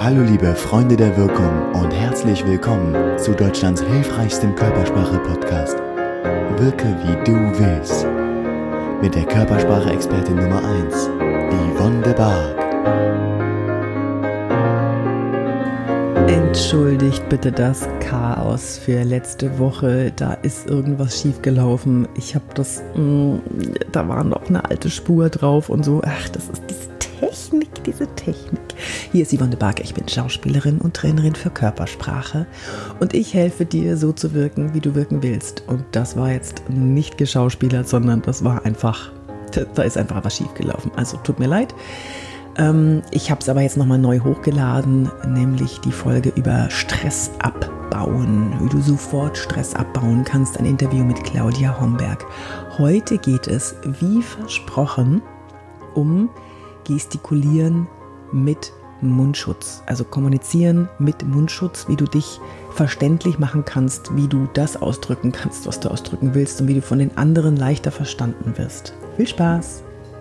Hallo liebe Freunde der Wirkung und herzlich willkommen zu Deutschlands hilfreichstem Körpersprache-Podcast. Wirke wie du willst. Mit der Körpersprache-Expertin Nummer 1, Yvonne de Barg. Entschuldigt bitte das Chaos für letzte Woche, da ist irgendwas schiefgelaufen. Ich habe da war noch eine alte Spur drauf und so. Ach, das ist diese Technik. Hier ist Yvonne de Barg, ich bin Schauspielerin und Trainerin für Körpersprache und ich helfe dir, so zu wirken, wie du wirken willst. Und das war jetzt nicht geschauspielert, sondern da ist einfach was schiefgelaufen. Also tut mir leid. Ich habe es aber jetzt nochmal neu hochgeladen, nämlich die Folge über Stress abbauen, wie du sofort Stress abbauen kannst, ein Interview mit Claudia Homberg. Heute geht es, wie versprochen, um Gestikulieren mit Mundschutz, also kommunizieren mit Mundschutz, wie du dich verständlich machen kannst, wie du das ausdrücken kannst, was du ausdrücken willst und wie du von den anderen leichter verstanden wirst. Viel Spaß!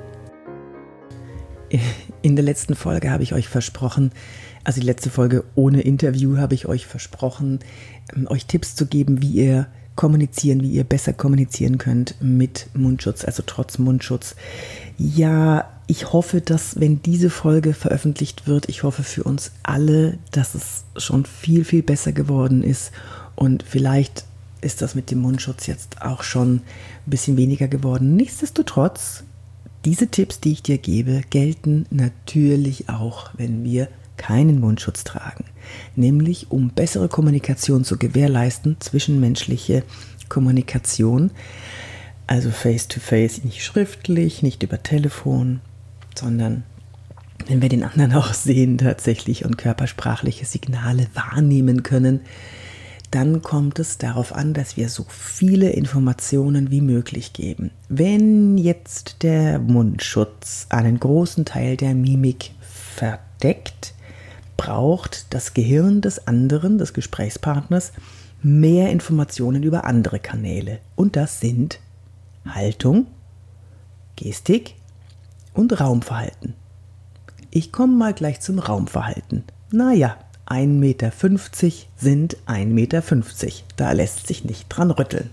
In der letzten Folge habe ich euch versprochen, also die letzte Folge ohne Interview habe ich euch versprochen, euch Tipps zu geben, wie ihr besser kommunizieren könnt mit Mundschutz, also trotz Mundschutz. Ja, ich hoffe, dass, wenn diese Folge veröffentlicht wird, ich hoffe für uns alle, dass es schon viel, viel besser geworden ist und vielleicht ist das mit dem Mundschutz jetzt auch schon ein bisschen weniger geworden. Nichtsdestotrotz, diese Tipps, die ich dir gebe, gelten natürlich auch, wenn wir keinen Mundschutz tragen. Nämlich, um bessere Kommunikation zu gewährleisten, zwischenmenschliche Kommunikation, also face-to-face, nicht schriftlich, nicht über Telefon, sondern wenn wir den anderen auch sehen tatsächlich und körpersprachliche Signale wahrnehmen können, dann kommt es darauf an, dass wir so viele Informationen wie möglich geben. Wenn jetzt der Mundschutz einen großen Teil der Mimik verdeckt, braucht das Gehirn des anderen, des Gesprächspartners, mehr Informationen über andere Kanäle. Und das sind Haltung, Gestik und Raumverhalten. Ich komme mal gleich zum Raumverhalten. 1,50 Meter sind 1,50 Meter. Da lässt sich nicht dran rütteln.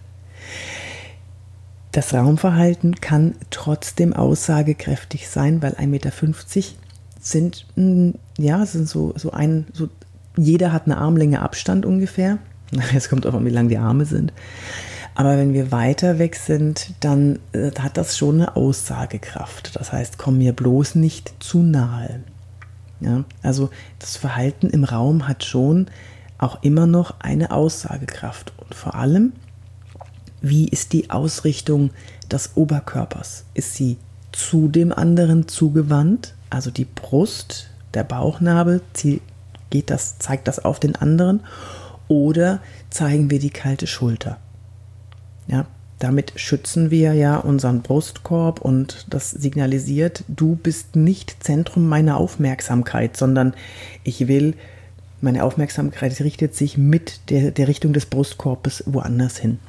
Das Raumverhalten kann trotzdem aussagekräftig sein, weil 1,50 Meter sind jeder hat eine Armlänge Abstand ungefähr. Es kommt auch an, wie lang die Arme sind. Aber wenn wir weiter weg sind, dann hat das schon eine Aussagekraft. Das heißt, komm mir bloß nicht zu nahe. Ja, also das Verhalten im Raum hat schon auch immer noch eine Aussagekraft. Und vor allem, wie ist die Ausrichtung des Oberkörpers? Ist sie zu dem anderen zugewandt? Also die Brust, der Bauchnabel, zeigt das auf den anderen? Oder zeigen wir die kalte Schulter? Ja, damit schützen wir ja unseren Brustkorb und das signalisiert, du bist nicht Zentrum meiner Aufmerksamkeit, sondern meine Aufmerksamkeit richtet sich mit der Richtung des Brustkorbes woanders hin.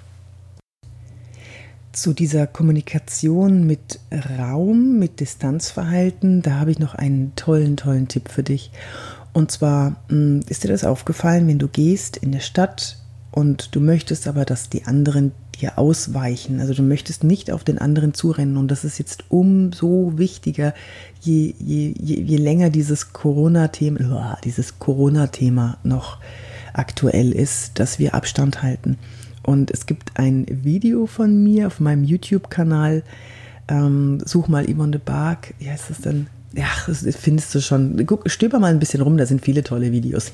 Zu dieser Kommunikation mit Raum, mit Distanzverhalten, da habe ich noch einen tollen Tipp für dich. Und zwar ist dir das aufgefallen, wenn du gehst in der Stadt und du möchtest aber, dass die anderen dir ausweichen. Also du möchtest nicht auf den anderen zurennen und das ist jetzt umso wichtiger, je länger dieses Corona-Thema noch aktuell ist, dass wir Abstand halten. Und es gibt ein Video von mir auf meinem YouTube-Kanal, such mal Yvonne de Barg, wie heißt das denn? Ja, das findest du schon. Stöber mal ein bisschen rum, da sind viele tolle Videos.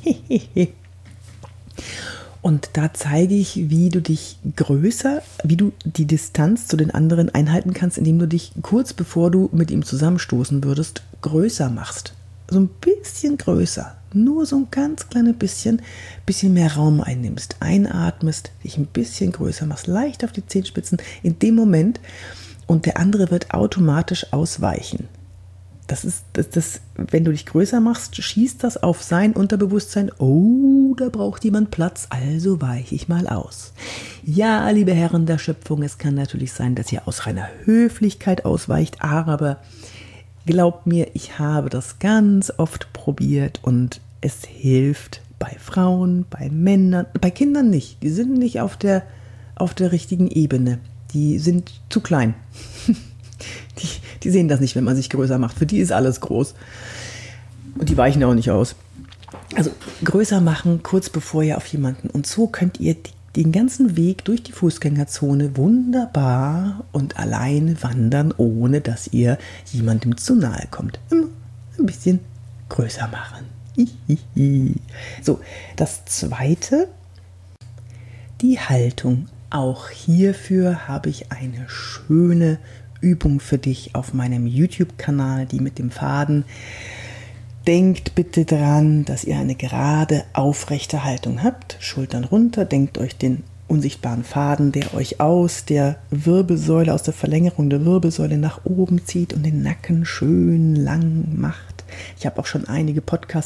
Und da zeige ich, wie du die Distanz zu den anderen einhalten kannst, indem du dich kurz bevor du mit ihm zusammenstoßen würdest, größer machst. So ein bisschen größer. Nur so ein ganz kleines bisschen mehr Raum einnimmst. Einatmest, dich ein bisschen größer machst, leicht auf die Zehenspitzen in dem Moment und der andere wird automatisch ausweichen. Wenn du dich größer machst, schießt das auf sein Unterbewusstsein. Oh, da braucht jemand Platz, also weiche ich mal aus. Ja, liebe Herren der Schöpfung, es kann natürlich sein, dass ihr aus reiner Höflichkeit ausweicht, aber glaubt mir, ich habe das ganz oft probiert und Es hilft bei Frauen, bei Männern, bei Kindern nicht. Die sind nicht auf der richtigen Ebene. Die sind zu klein. Die sehen das nicht, wenn man sich größer macht. Für die ist alles groß. Und die weichen auch nicht aus. Also größer machen, kurz bevor ihr auf jemanden. Und so könnt ihr den ganzen Weg durch die Fußgängerzone wunderbar und alleine wandern, ohne dass ihr jemandem zu nahe kommt. Immer ein bisschen größer machen. So, das zweite, die Haltung. Auch hierfür habe ich eine schöne Übung für dich auf meinem YouTube-Kanal, die mit dem Faden. Denkt bitte dran, dass ihr eine gerade, aufrechte Haltung habt. Schultern runter, denkt euch den unsichtbaren Faden, der euch aus der Wirbelsäule, aus der Verlängerung der Wirbelsäule nach oben zieht und den Nacken schön lang macht. Ich habe auch schon einige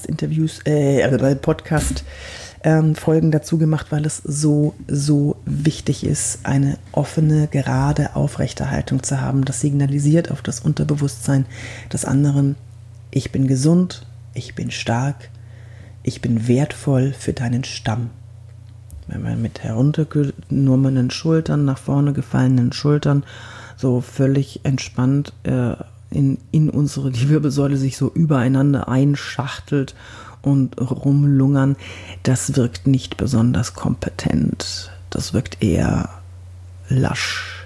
Folgen dazu gemacht, weil es so wichtig ist, eine offene, gerade, aufrechte Haltung zu haben. Das signalisiert auf das Unterbewusstsein des anderen: Ich bin gesund, ich bin stark, ich bin wertvoll für deinen Stamm. Wenn wir mit heruntergenommenen Schultern, nach vorne gefallenen Schultern, so völlig entspannt die Wirbelsäule sich so übereinander einschachtelt und rumlungern, das wirkt nicht besonders kompetent. Das wirkt eher lasch.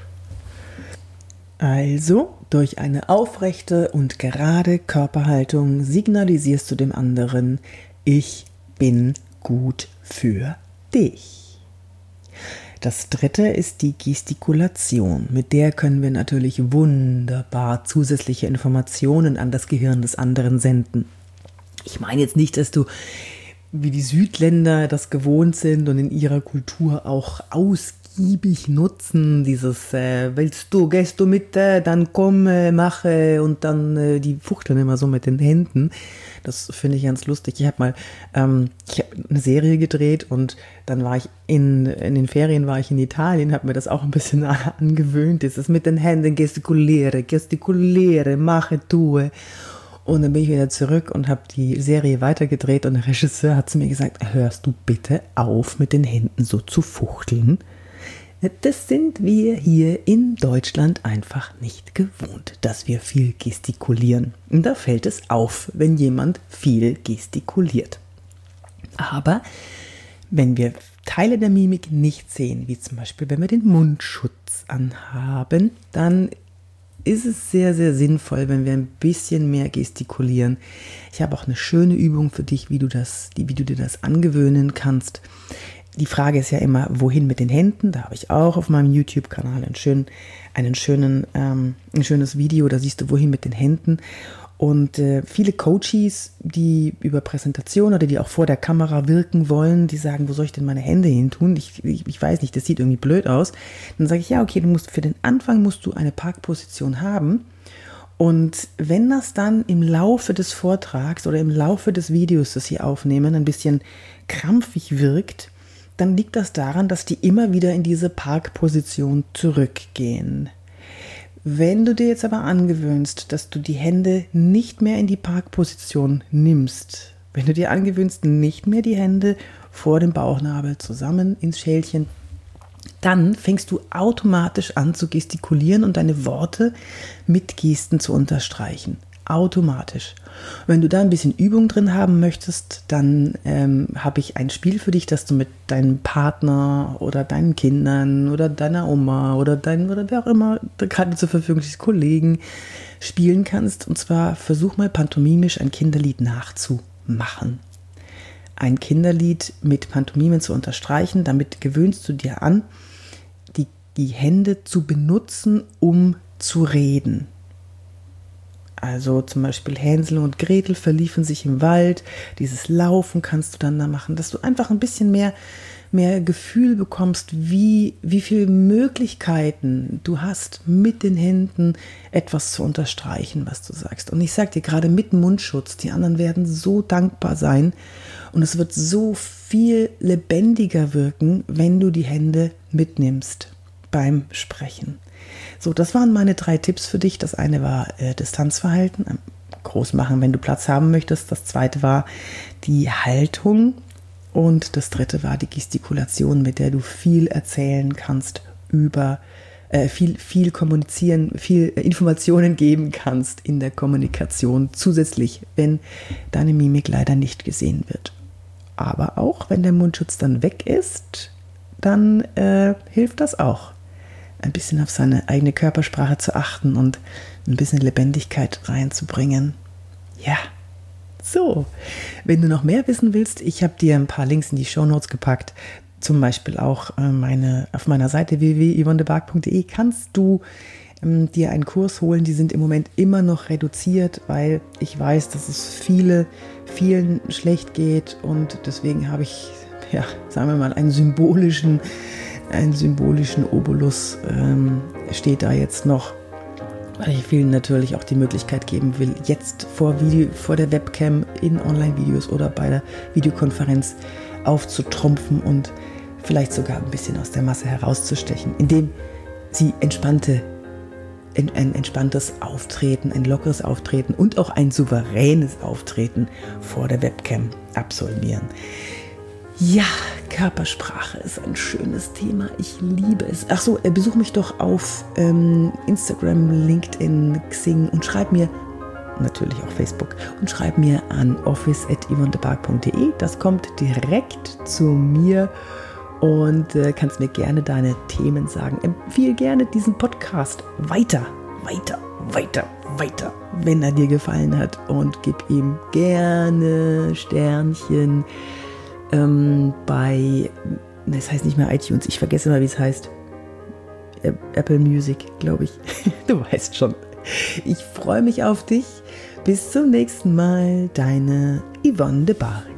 Also, durch eine aufrechte und gerade Körperhaltung signalisierst du dem anderen: Ich bin gut für dich. Das dritte ist die Gestikulation. Mit der können wir natürlich wunderbar zusätzliche Informationen an das Gehirn des anderen senden. Ich meine jetzt nicht, dass du, wie die Südländer das gewohnt sind und in ihrer Kultur auch ausgiebig nutzen, dieses gehst du mit, dann komm, mache, und dann die fuchteln immer so mit den Händen. Das finde ich ganz lustig. Ich habe eine Serie gedreht und dann war ich in den Ferien war ich in Italien, habe mir das auch ein bisschen angewöhnt. Dieses mit den Händen gestikuliere, mache, tue. Und dann bin ich wieder zurück und habe die Serie weitergedreht und der Regisseur hat zu mir gesagt: Hörst du bitte auf, mit den Händen so zu fuchteln? Das sind wir hier in Deutschland einfach nicht gewohnt, dass wir viel gestikulieren. Und da fällt es auf, wenn jemand viel gestikuliert. Aber wenn wir Teile der Mimik nicht sehen, wie zum Beispiel, wenn wir den Mundschutz anhaben, dann ist es sehr, sehr sinnvoll, wenn wir ein bisschen mehr gestikulieren. Ich habe auch eine schöne Übung für dich, wie du dir das angewöhnen kannst. Die Frage ist ja immer, wohin mit den Händen? Da habe ich auch auf meinem YouTube-Kanal ein schönes Video, da siehst du, wohin mit den Händen. Und viele Coaches, die über Präsentation oder die auch vor der Kamera wirken wollen, die sagen: Wo soll ich denn meine Hände hin tun? Ich weiß nicht, das sieht irgendwie blöd aus. Dann sage ich: Ja, okay, für den Anfang musst du eine Parkposition haben. Und wenn das dann im Laufe des Vortrags oder im Laufe des Videos, das sie aufnehmen, ein bisschen krampfig wirkt, dann liegt das daran, dass die immer wieder in diese Parkposition zurückgehen. Wenn du dir jetzt aber angewöhnst, dass du die Hände nicht mehr in die Parkposition nimmst, wenn du dir angewöhnst, nicht mehr die Hände vor dem Bauchnabel zusammen ins Schälchen, dann fängst du automatisch an zu gestikulieren und deine Worte mit Gesten zu unterstreichen. Automatisch. Wenn du da ein bisschen Übung drin haben möchtest, dann habe ich ein Spiel für dich, das du mit deinem Partner oder deinen Kindern oder deiner Oma oder wer auch immer gerade zur Verfügung ist, Kollegen spielen kannst. Und zwar versuch mal pantomimisch ein Kinderlied nachzumachen. Ein Kinderlied mit Pantomimen zu unterstreichen, damit gewöhnst du dir an, die Hände zu benutzen, um zu reden. Also zum Beispiel Hänsel und Gretel verliefen sich im Wald. Dieses Laufen kannst du dann da machen, dass du einfach ein bisschen mehr Gefühl bekommst, wie viele Möglichkeiten du hast, mit den Händen etwas zu unterstreichen, was du sagst. Und ich sage dir, gerade mit Mundschutz, die anderen werden so dankbar sein und es wird so viel lebendiger wirken, wenn du die Hände mitnimmst beim Sprechen. So, das waren meine 3 Tipps für dich. Das eine war Distanzverhalten, groß machen, wenn du Platz haben möchtest. Das zweite war die Haltung und das dritte war die Gestikulation, mit der du viel erzählen kannst über viel kommunizieren, viel Informationen geben kannst in der Kommunikation zusätzlich, wenn deine Mimik leider nicht gesehen wird. Aber auch wenn der Mundschutz dann weg ist, dann hilft das auch, ein bisschen auf seine eigene Körpersprache zu achten und ein bisschen Lebendigkeit reinzubringen. Ja, so. Wenn du noch mehr wissen willst, ich habe dir ein paar Links in die Shownotes gepackt, zum Beispiel auch auf meiner Seite www.yvonnedebarg.de kannst du dir einen Kurs holen. Die sind im Moment immer noch reduziert, weil ich weiß, dass es vielen schlecht geht und deswegen habe ich, sagen wir mal, einen symbolischen Obolus steht da jetzt noch, weil ich vielen natürlich auch die Möglichkeit geben will, jetzt vor der Webcam in Online-Videos oder bei der Videokonferenz aufzutrumpfen und vielleicht sogar ein bisschen aus der Masse herauszustechen, indem sie ein entspanntes Auftreten, ein lockeres Auftreten und auch ein souveränes Auftreten vor der Webcam absolvieren. Ja, Körpersprache ist ein schönes Thema. Ich liebe es. Ach so, besuch mich doch auf Instagram, LinkedIn, Xing und schreib mir, natürlich auch Facebook, und schreib mir an office@yvonnedebarg.de. Das kommt direkt zu mir und kannst mir gerne deine Themen sagen. Empfehle gerne diesen Podcast weiter, wenn er dir gefallen hat und gib ihm gerne Sternchen das heißt nicht mehr iTunes, ich vergesse mal, wie es heißt. Apple Music, glaube ich. Du weißt schon. Ich freue mich auf dich. Bis zum nächsten Mal, deine Yvonne de Barg.